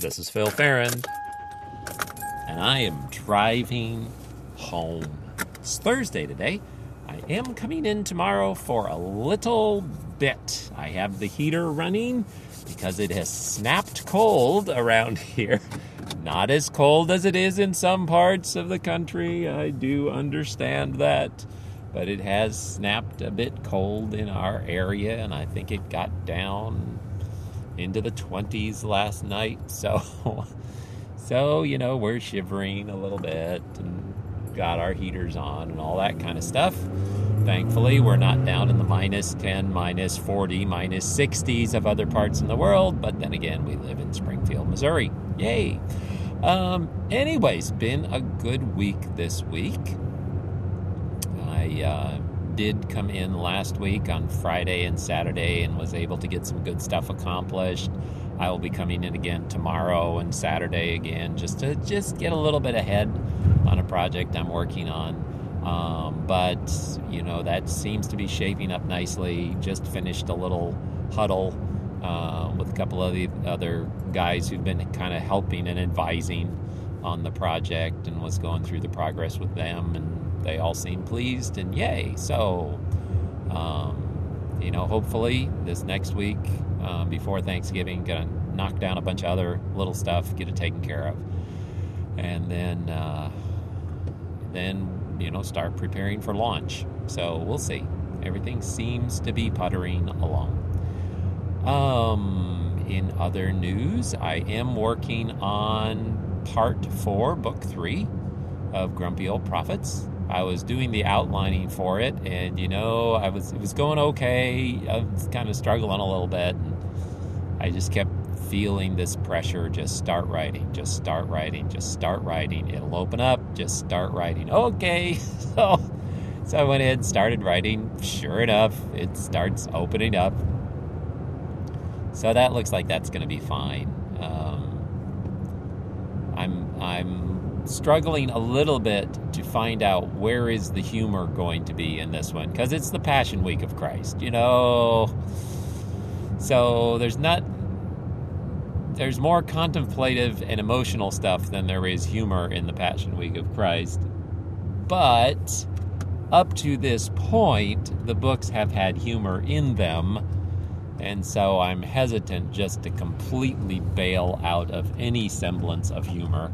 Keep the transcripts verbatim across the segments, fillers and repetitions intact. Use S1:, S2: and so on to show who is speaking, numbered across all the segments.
S1: This is Phil Farron, and I am driving home. It's Thursday today. I am coming in tomorrow for a little bit. I have the heater running because it has snapped cold around here. Not as cold as it is in some parts of the country. I do understand that. But it has snapped a bit cold in our area, and I think it got down into the twenties last night. So, so you know, we're shivering a little bit and got our heaters on and all that kind of stuff. Thankfully, we're not down in the minus ten, minus forty, minus sixties of other parts in the world. But then again, we live in Springfield, Missouri. Yay. Um, anyways, been a good week this week. I uh, did come in last week on Friday and Saturday and was able to get some good stuff accomplished. I will be coming in again tomorrow and Saturday again just to just get a little bit ahead on a project I'm working on. Um, but, you know, that seems to be shaping up nicely. Just finished a little huddle uh, with a couple of the other guys who've been kind of helping and advising on the project, and was going through the progress with them, and they all seem pleased, and yay. So, um, you know, hopefully this next week, um, before Thanksgiving, gonna knock down a bunch of other little stuff, get it taken care of. And then, uh, then, you know, start preparing for launch. So we'll see. Everything seems to be puttering along. Um, in other news, I am working on part four, book three of Grumpy Old Prophets. I was doing the outlining for it, and, you know, I was it was going okay. I was kind of struggling a little bit, and I just kept feeling this pressure. Just start writing, just start writing, just start writing. It'll open up, just start writing. Okay, so, so I went ahead and started writing. Sure enough, it starts opening up. So that looks like that's going to be fine. Um, I'm I'm... struggling a little bit to find out where is the humor going to be in this one, because it's the Passion Week of Christ, you know. So there's not there's more contemplative and emotional stuff than there is humor in the Passion Week of Christ. But up to this point, the books have had humor in them, and so I'm hesitant just to completely bail out of any semblance of humor.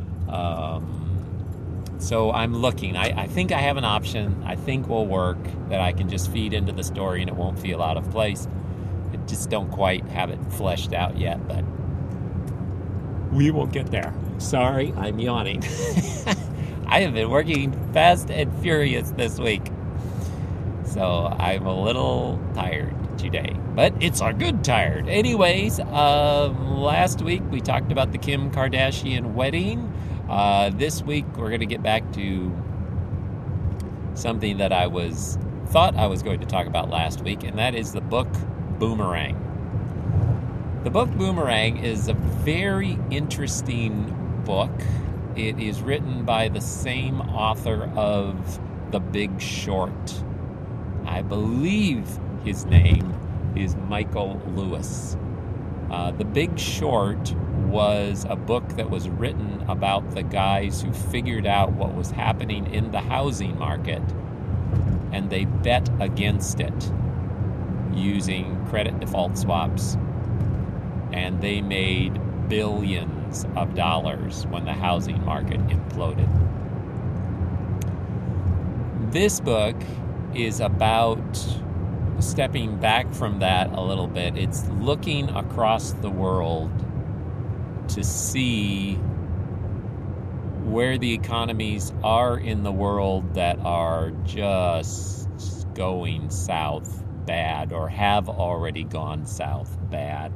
S1: Um, so I'm looking. I, I think I have an option I think will work, that I can just feed into the story and it won't feel out of place. I just don't quite have it fleshed out yet, but we will get there. Sorry, I'm yawning. I have been working fast and furious this week, so I'm a little tired today, but it's a good tired. Anyways, um, last week we talked about the Kim Kardashian wedding. Uh, this week, we're going to get back to something that I was thought I was going to talk about last week, and that is the book Boomerang. The book Boomerang is a very interesting book. It is written by the same author of The Big Short. I believe his name is Michael Lewis. Uh, The Big Short was a book that was written about the guys who figured out what was happening in the housing market, and they bet against it using credit default swaps, and they made billions of dollars when the housing market imploded. This book is about stepping back from that a little bit. It's looking across the world to see where the economies are in the world that are just going south bad, or have already gone south bad.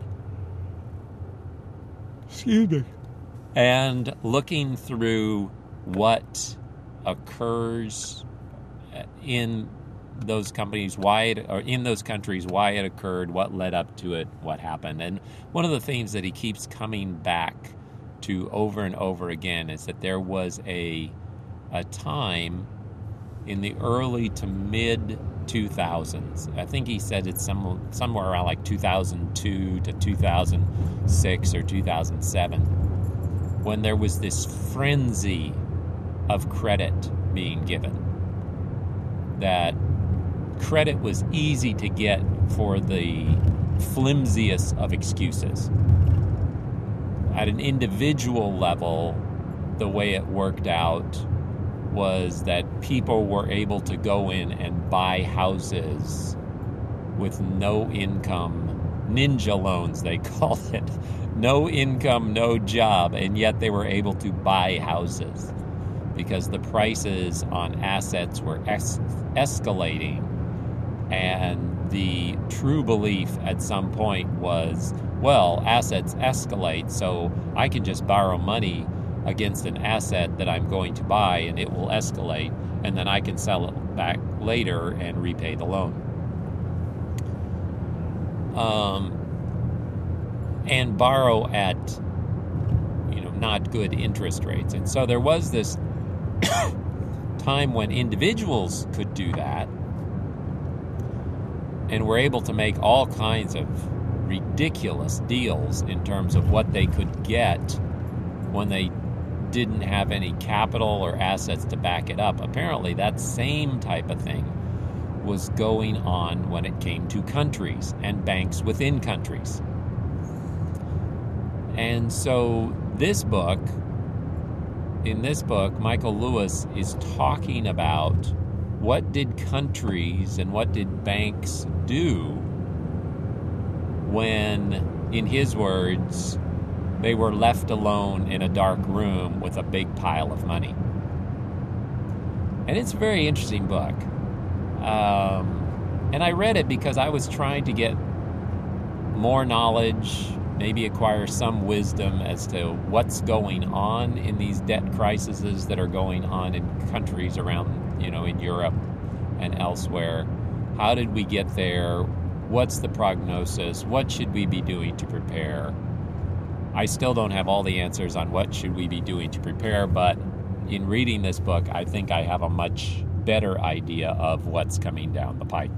S1: Excuse me. And looking through what occurs in those companies, why it, or in those countries, why it occurred, what led up to it, what happened. And one of the themes that he keeps coming back to over and over again is that there was a a time in the early to mid two thousands. I think he said it's some, somewhere around like two thousand two to two thousand six or two thousand seven, when there was this frenzy of credit being given. That credit was easy to get for the flimsiest of excuses. At an individual level, the way it worked out was that people were able to go in and buy houses with no income, ninja loans they called it, no income, no job, and yet they were able to buy houses because the prices on assets were es- escalating, and the true belief at some point was, well, assets escalate, so I can just borrow money against an asset that I'm going to buy, and it will escalate, and then I can sell it back later and repay the loan. Um, and borrow at, you know, not good interest rates. And so there was this time when individuals could do that and were able to make all kinds of ridiculous deals in terms of what they could get when they didn't have any capital or assets to back it up. Apparently, that same type of thing was going on when it came to countries and banks within countries. And so this book, in this book, Michael Lewis is talking about what did countries and what did banks do when, in his words, they were left alone in a dark room with a big pile of money. And it's a very interesting book. Um, and I read it because I was trying to get more knowledge, maybe acquire some wisdom as to what's going on in these debt crises that are going on in countries around, you know, in Europe and elsewhere. How did we get there? What's the prognosis? What should we be doing to prepare? I still don't have all the answers on what should we be doing to prepare, but in reading this book, I think I have a much better idea of what's coming down the pike.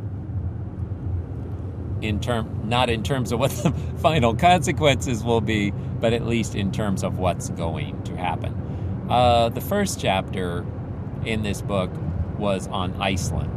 S1: In term, not in terms of what the final consequences will be, but at least in terms of what's going to happen. Uh, the first chapter in this book was on Iceland.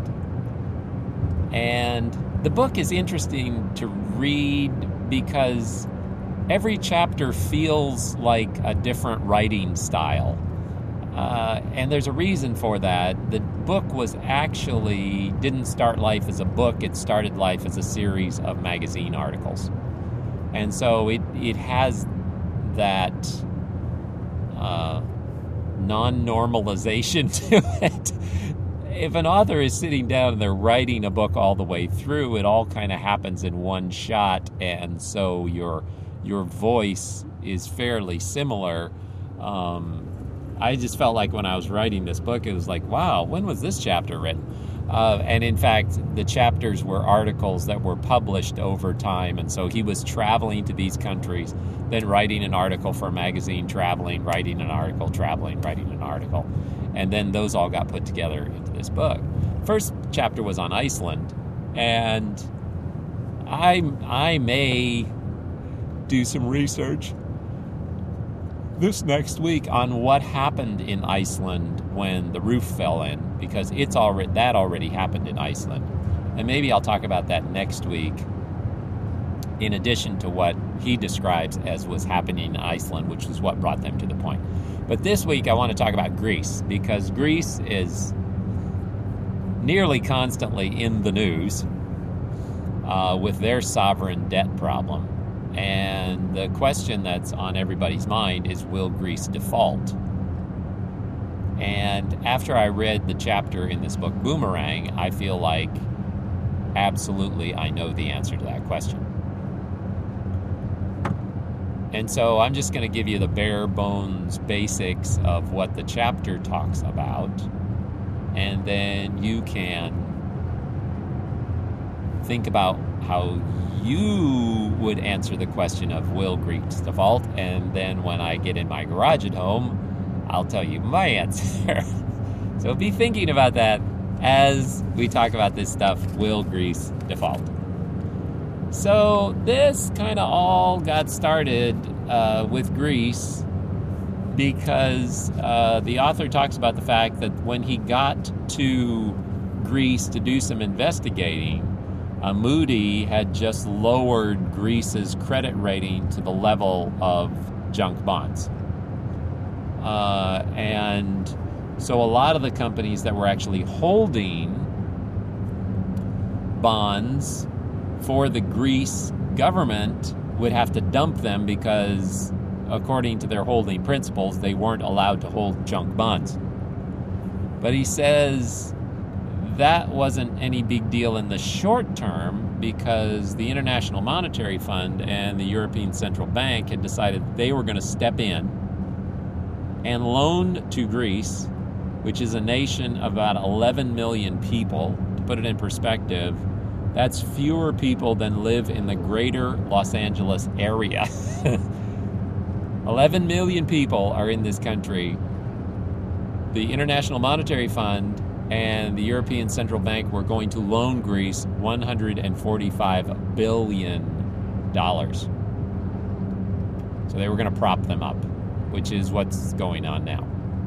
S1: And the book is interesting to read because every chapter feels like a different writing style. Uh, and there's a reason for that. The book was actually, didn't start life as a book, it started life as a series of magazine articles. And so it, it has that uh, non-normalization to it. If an author is sitting down and they're writing a book all the way through, it all kind of happens in one shot, and so your your voice is fairly similar. Um, I just felt like when I was writing this book, it was like, wow, when was this chapter written? Uh, and in fact, the chapters were articles that were published over time. And so he was traveling to these countries, then writing an article for a magazine, traveling, writing an article, traveling, writing an article. And then those all got put together into this book. First chapter was on Iceland. And I, I may do some research this next week on what happened in Iceland when the roof fell in, because it's already that already happened in Iceland. And maybe I'll talk about that next week, in addition to what he describes as was happening in Iceland, which is what brought them to the point. But this week I want to talk about Greece, because Greece is nearly constantly in the news uh, with their sovereign debt problem. And the question that's on everybody's mind is, will Greece default? And after I read the chapter in this book, Boomerang, I feel like absolutely I know the answer to that question. And so I'm just going to give you the bare bones basics of what the chapter talks about, and then you can think about how you would answer the question of, will Greece default? And then when I get in my garage at home, I'll tell you my answer. So be thinking about that as we talk about this stuff, will Greece default? So this kind of all got started uh, with Greece because uh, the author talks about the fact that when he got to Greece to do some investigating, uh, Moody had just lowered Greece's credit rating to the level of junk bonds. Uh, and so a lot of the companies that were actually holding bonds for the Greece government would have to dump them because, according to their holding principles, they weren't allowed to hold junk bonds. But he says that wasn't any big deal in the short term because the International Monetary Fund and the European Central Bank had decided they were going to step in and loan to Greece, which is a nation of about eleven million people. To put it in perspective, that's fewer people than live in the greater Los Angeles area. eleven million people are in this country. The International Monetary Fund and the European Central Bank were going to loan Greece one hundred forty-five billion dollars. So they were going to prop them up, which is what's going on now.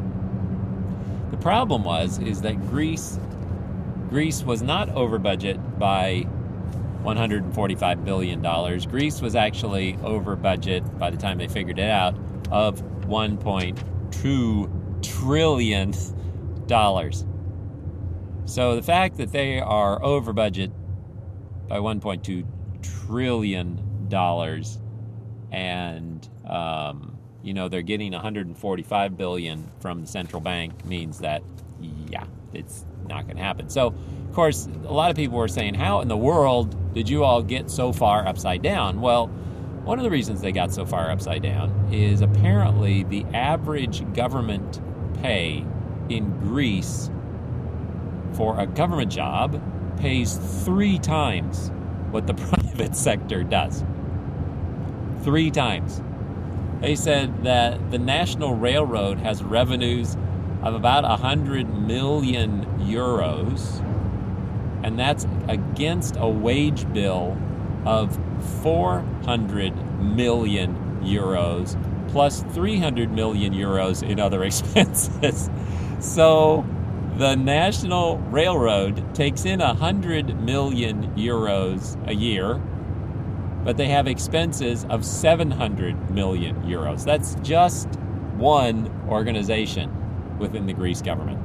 S1: The problem was is that Greece Greece was not over budget by one hundred forty-five billion dollars. Greece was actually over budget, by the time they figured it out, of one point two trillion dollars. So the fact that they are over budget by one point two trillion dollars and, um, you know, they're getting one hundred forty-five billion dollars from the central bank means that, yeah, it's not going to happen. So, of course, a lot of people were saying, how in the world did you all get so far upside down? Well, one of the reasons they got so far upside down is apparently the average government pay in Greece for a government job pays three times what the private sector does. Three times. They said that the National Railroad has revenues of about one hundred million euros, and that's against a wage bill of four hundred million euros plus three hundred million euros in other expenses. So the National Railroad takes in one hundred million euros a year, but they have expenses of seven hundred million euros. That's just one organization within the Greece government.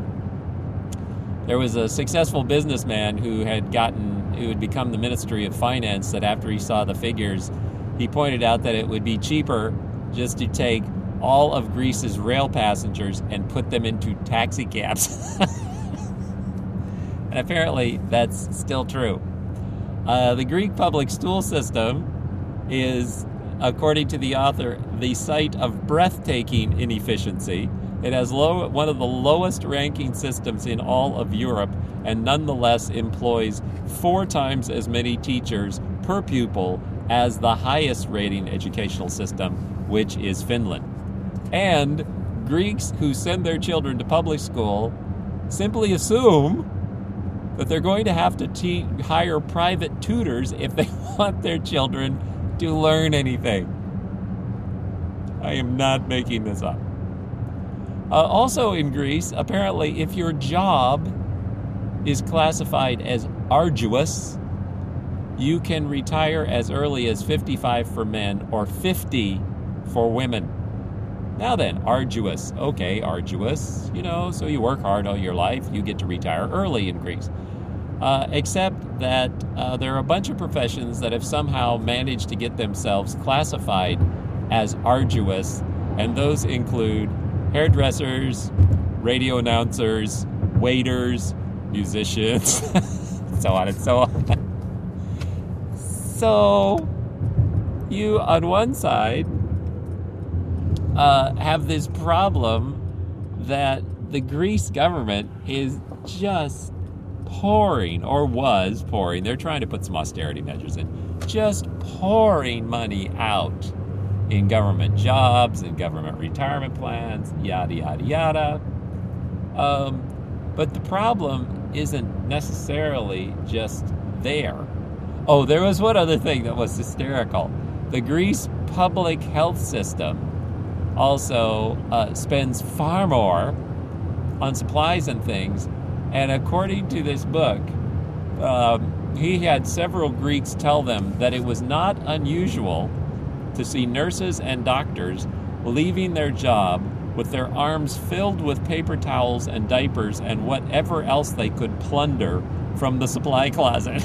S1: There was a successful businessman who had gotten, who had become the Ministry of Finance, that after he saw the figures, he pointed out that it would be cheaper just to take all of Greece's rail passengers and put them into taxi cabs. And apparently that's still true. Uh, the Greek public school system is, according to the author, the site of breathtaking inefficiency. It has low, one of the lowest ranking systems in all of Europe, and nonetheless employs four times as many teachers per pupil as the highest rating educational system, which is Finland. And Greeks who send their children to public school simply assume that they're going to have to te- hire private tutors if they want their children to learn anything. I am not making this up. Uh, also in Greece, apparently, if your job is classified as arduous, you can retire as early as fifty-five for men or fifty for women. Now then, arduous. Okay, arduous. You know, so you work hard all your life, you get to retire early in Greece. Uh, except that uh, there are a bunch of professions that have somehow managed to get themselves classified as arduous, and those include hairdressers, radio announcers, waiters, musicians, so on and so on. So, you, on one side, uh, have this problem that the Greece government is just pouring, or was pouring, they're trying to put some austerity measures in, just pouring money out in government jobs and government retirement plans, yada, yada, yada. Um, but the problem isn't necessarily just there. Oh, there was one other thing that was hysterical. The Greece public health system also uh, spends far more on supplies and things. And according to this book, um, he had several Greeks tell them that it was not unusual to see nurses and doctors leaving their job with their arms filled with paper towels and diapers and whatever else they could plunder from the supply closet.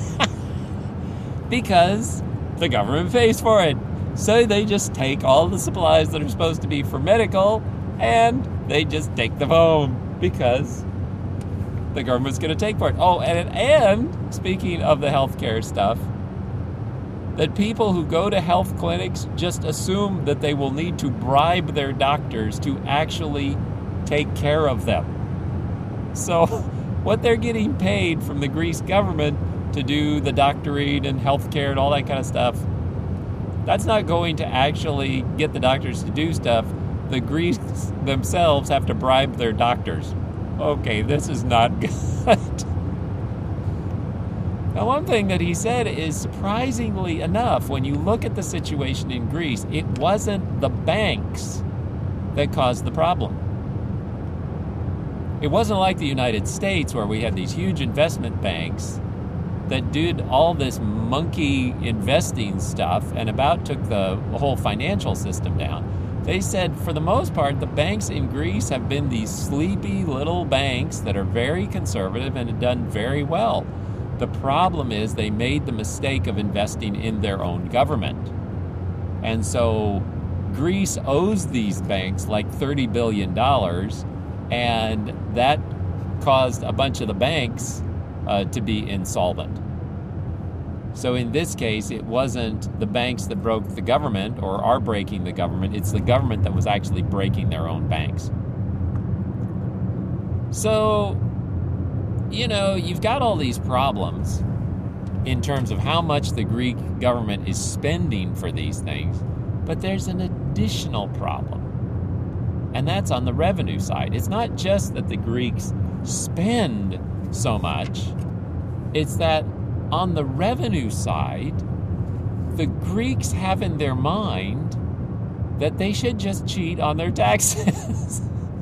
S1: Because the government pays for it. So they just take all the supplies that are supposed to be for medical and they just take them home because the government's going to take for it. Oh, and, and speaking of the healthcare stuff, that people who go to health clinics just assume that they will need to bribe their doctors to actually take care of them. So what they're getting paid from the Greece government to do the doctoring and healthcare and all that kind of stuff, that's not going to actually get the doctors to do stuff. The Greeks themselves have to bribe their doctors. Okay, this is not good. Now, one thing that he said is, surprisingly enough, when you look at the situation in Greece, it wasn't the banks that caused the problem. It wasn't like the United States where we had these huge investment banks that did all this monkey investing stuff and about took the whole financial system down. They said, for the most part, the banks in Greece have been these sleepy little banks that are very conservative and have done very well. The problem is they made the mistake of investing in their own government. And so Greece owes these banks like thirty billion dollars, and that caused a bunch of the banks uh, to be insolvent. So in this case, it wasn't the banks that broke the government or are breaking the government. It's the government that was actually breaking their own banks. So, you know, you've got all these problems in terms of how much the Greek government is spending for these things, but there's an additional problem, and that's on the revenue side. It's not just that the Greeks spend so much, it's that on the revenue side, the Greeks have in their mind that they should just cheat on their taxes.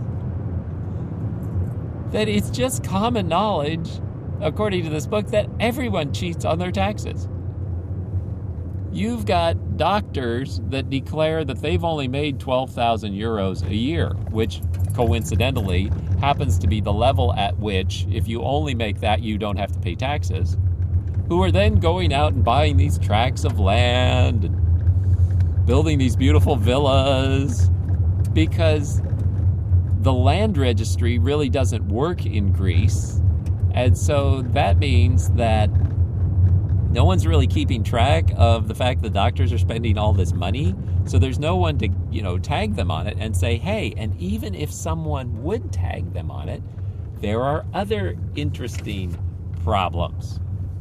S1: That it's just common knowledge, according to this book, that everyone cheats on their taxes. You've got doctors that declare that they've only made twelve thousand euros a year, which coincidentally happens to be the level at which, if you only make that, you don't have to pay taxes, who are then going out and buying these tracts of land and building these beautiful villas because the land registry really doesn't work in Greece. And so that means that no one's really keeping track of the fact that doctors are spending all this money. So there's no one to, you know, tag them on it and say, hey, and even if someone would tag them on it, there are other interesting problems.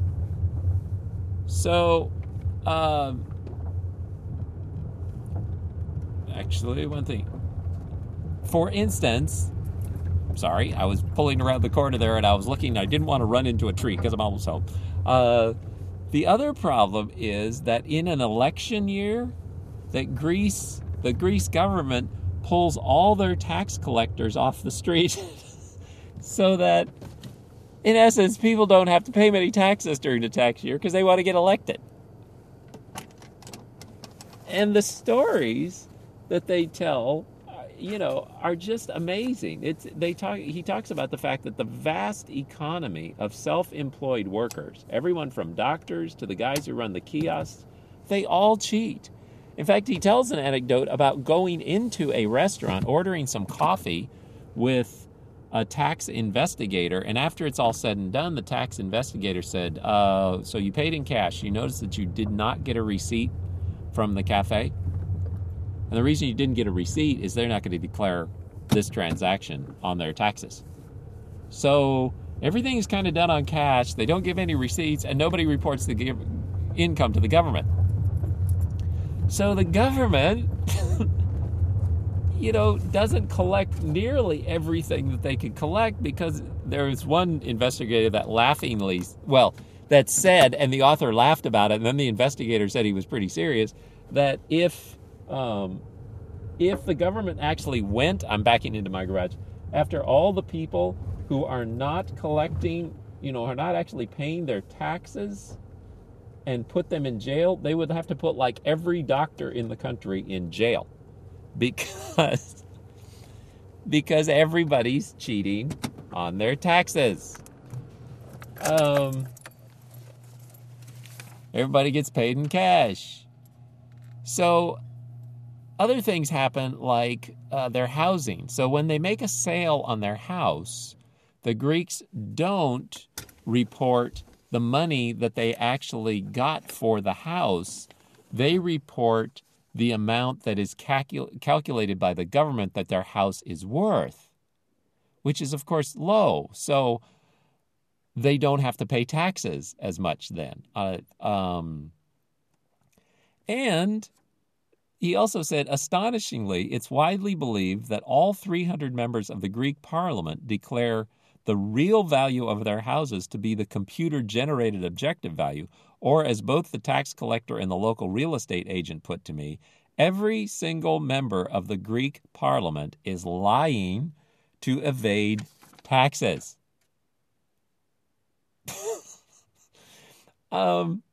S1: So, um, actually, one thing. For instance, sorry, I was pulling around the corner there and I was looking, I didn't want to run into a tree because I'm almost home. Uh, the other problem is that in an election year, that Greece, the Greece government pulls all their tax collectors off the street so that, in essence, people don't have to pay many taxes during the tax year because they want to get elected. And the stories that they tell, you know, are just amazing. It's they talk. He talks about the fact that the vast economy of self-employed workers, everyone from doctors to the guys who run the kiosks, they all cheat. In fact, he tells an anecdote about going into a restaurant, ordering some coffee with a tax investigator, and after it's all said and done, the tax investigator said, uh, so you paid in cash. You notice that you did not get a receipt from the cafe? And the reason you didn't get a receipt is they're not going to declare this transaction on their taxes. So everything is kind of done on cash. They don't give any receipts, and nobody reports the income to the government. So the government, you know, doesn't collect nearly everything that they could collect, because there was one investigator that laughingly, well, that said, and the author laughed about it, and then the investigator said he was pretty serious, that if um, if the government actually went, I'm backing into my garage, after all the people who are not collecting, you know, are not actually paying their taxes and put them in jail, they would have to put like every doctor in the country in jail, because because everybody's cheating on their taxes. Um, everybody gets paid in cash. So other things happen, like uh, their housing. So when they make a sale on their house, the Greeks don't report the money that they actually got for the house. They report the amount that is calcul- calculated by the government that their house is worth, which is, of course, low. So they don't have to pay taxes as much then. Uh, um, and he also said, astonishingly, it's widely believed that all three hundred members of the Greek parliament declare the real value of their houses to be the computer-generated objective value, or as both the tax collector and the local real estate agent put to me, every single member of the Greek parliament is lying to evade taxes. um,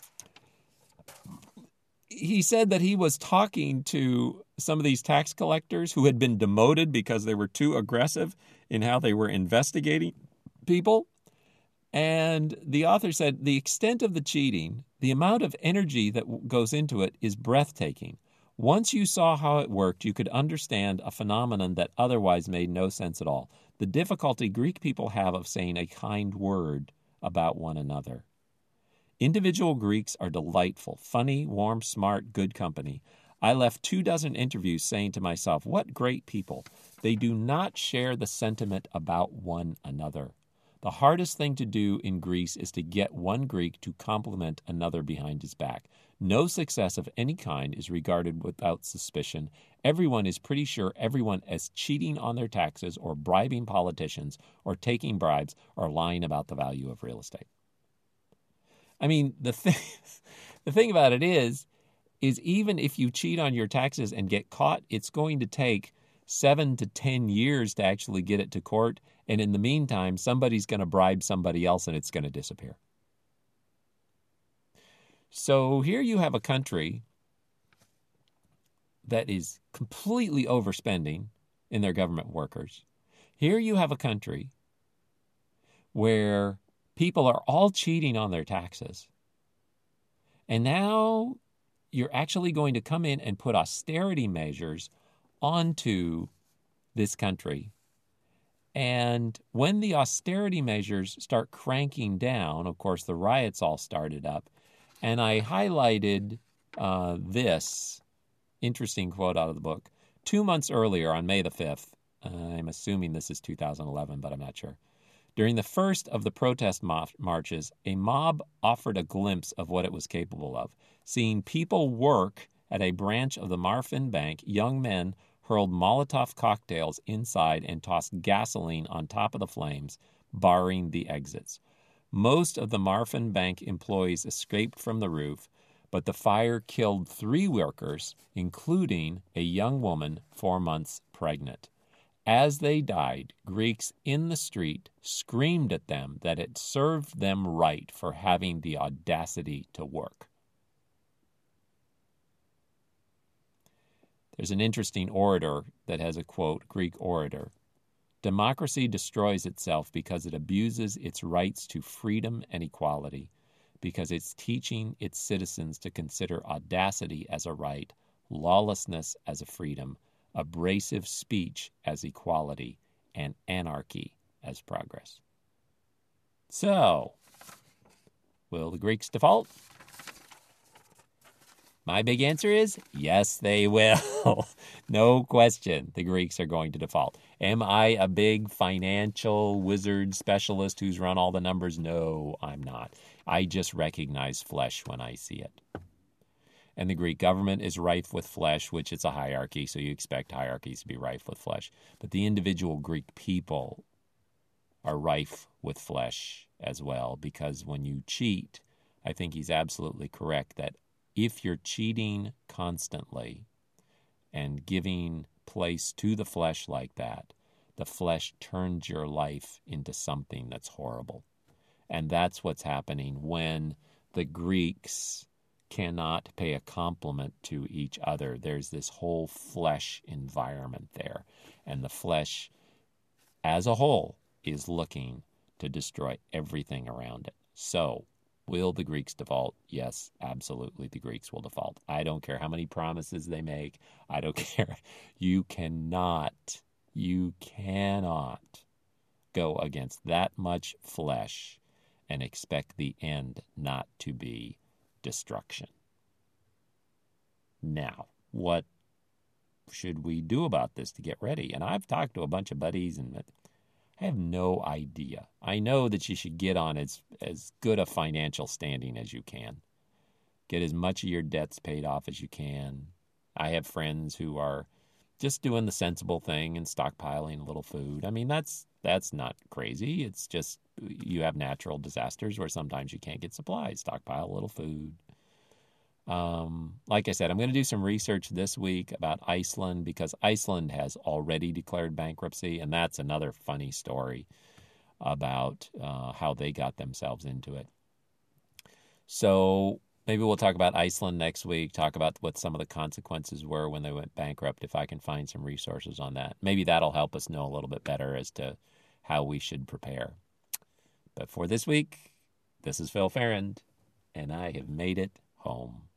S1: he said that he was talking to some of these tax collectors who had been demoted because they were too aggressive in how they were investigating people. And the author said the extent of the cheating, the amount of energy that goes into it, is breathtaking. Once you saw how it worked, you could understand a phenomenon that otherwise made no sense at all. The difficulty Greek people have of saying a kind word about one another. Individual Greeks are delightful, funny, warm, smart, good company. I left two dozen interviews saying to myself, what great people. They do not share the sentiment about one another. The hardest thing to do in Greece is to get one Greek to compliment another behind his back. No success of any kind is regarded without suspicion. Everyone is pretty sure everyone is cheating on their taxes or bribing politicians or taking bribes or lying about the value of real estate. I mean, the thing, the thing about it is, is even if you cheat on your taxes and get caught, it's going to take seven to ten years to actually get it to court. And in the meantime, somebody's going to bribe somebody else and it's going to disappear. So here you have a country that is completely overspending in their government workers. Here you have a country where people are all cheating on their taxes. And now you're actually going to come in and put austerity measures onto this country. And when the austerity measures start cranking down, of course, the riots all started up. And I highlighted uh, this interesting quote out of the book. Two months earlier, on May the fifth, uh, I'm assuming this is two thousand eleven, but I'm not sure. During the first of the protest mo- marches, a mob offered a glimpse of what it was capable of. Seeing people work at a branch of the Marfin Bank, young men hurled Molotov cocktails inside and tossed gasoline on top of the flames, barring the exits. Most of the Marfin Bank employees escaped from the roof, but the fire killed three workers, including a young woman four months pregnant. As they died, Greeks in the street screamed at them that it served them right for having the audacity to work. There's an interesting orator that has a quote, Greek orator. Democracy destroys itself because it abuses its rights to freedom and equality, because it's teaching its citizens to consider audacity as a right, lawlessness as a freedom, abrasive speech as equality, and anarchy as progress. So, will the Greeks default? My big answer is, yes, they will. No question, the Greeks are going to default. Am I a big financial wizard specialist who's run all the numbers? No, I'm not. I just recognize flesh when I see it. And the Greek government is rife with flesh, which it's a hierarchy, so you expect hierarchies to be rife with flesh. But the individual Greek people are rife with flesh as well, because when you cheat, I think he's absolutely correct that if you're cheating constantly and giving place to the flesh like that, the flesh turns your life into something that's horrible. And that's what's happening when the Greeks cannot pay a compliment to each other. There's this whole flesh environment there. And the flesh as a whole is looking to destroy everything around it. So, will the Greeks default? Yes, absolutely the Greeks will default. I don't care how many promises they make. I don't care. You cannot, you cannot go against that much flesh and expect the end not to be destruction. Now, what should we do about this to get ready? And I've talked to a bunch of buddies, and I have no idea. I know that you should get on as, as good a financial standing as you can. Get as much of your debts paid off as you can. I have friends who are just doing the sensible thing and stockpiling a little food. I mean, that's that's not crazy. It's just you have natural disasters where sometimes you can't get supplies. Stockpile a little food. Um, like I said, I'm going to do some research this week about Iceland, because Iceland has already declared bankruptcy, and that's another funny story about uh, how they got themselves into it. So maybe we'll talk about Iceland next week, talk about what some of the consequences were when they went bankrupt, if I can find some resources on that. Maybe that'll help us know a little bit better as to how we should prepare. But for this week, this is Phil Ferrand, and I have made it home.